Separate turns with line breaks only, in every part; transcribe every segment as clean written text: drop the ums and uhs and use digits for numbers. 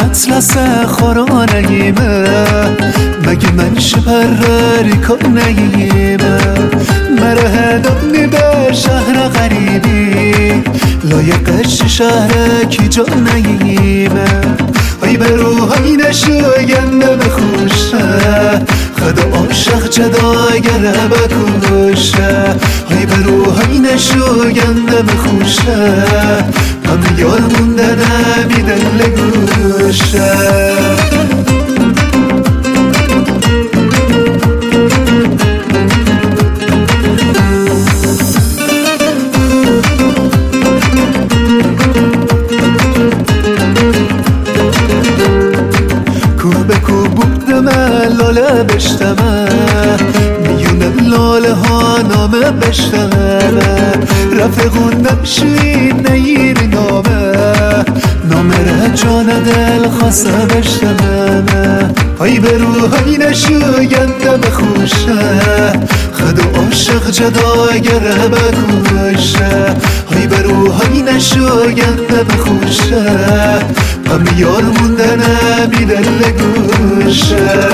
اطلس خورانهیمه مگه من شپرری کنهیمه مره هدانی به شهر غریبی لایقش شهر کی جانهیمه ای به روحی نشوینده بخوشه خدا عاشق جداگر بکوشه ای به روحی نشوینده بخوشه من یار مونده نمی دل گوشه لاله بشتمه میونه لاله ها نامه بشتمه رفقون نمشی نیری نامه ره جان دل خواسته بشتمه ای به روحی نشوینده بخوشه خدا عاشق جداگر بکوشه ای به روحی نشوینده بخوشه هم یار مونده نمی دل گوشه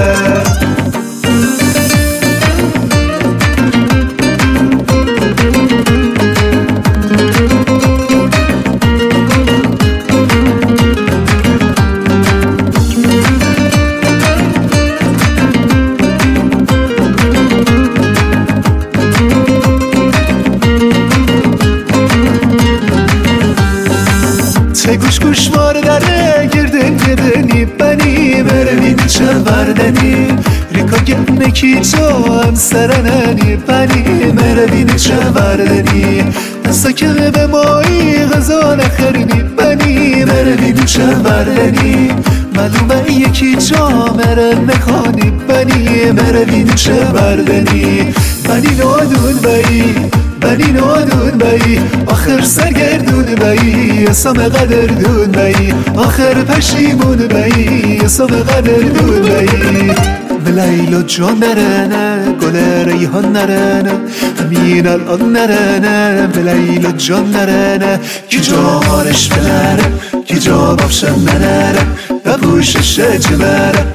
گوش گوش واردره گردن گردنی بنی مروین چه وردنی ریکا گرنه کی تو هم سرننی بنی مروین چه وردنی دستا که به مایی غذا نخرینی بنی مروین چه وردنی معلومه یکی جا مره نخانی بنی مروین چه وردنی بنی نادون بایی بنی نادون بایی آخر سرگردون بایی اسام قدردون بایی آخر پشیمون بایی اسام قدردون بایی لیلا جان نرنه گل ریحان نرنه همین الان نرنه لیلا جان نرنه کی جانش بنره کی جا بافشم ننره بپوشش جبره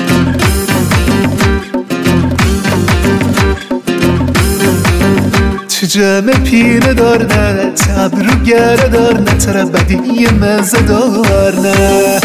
تو جمع پینه دار نه تبرو گره دار نه تره بدی مزه دار نه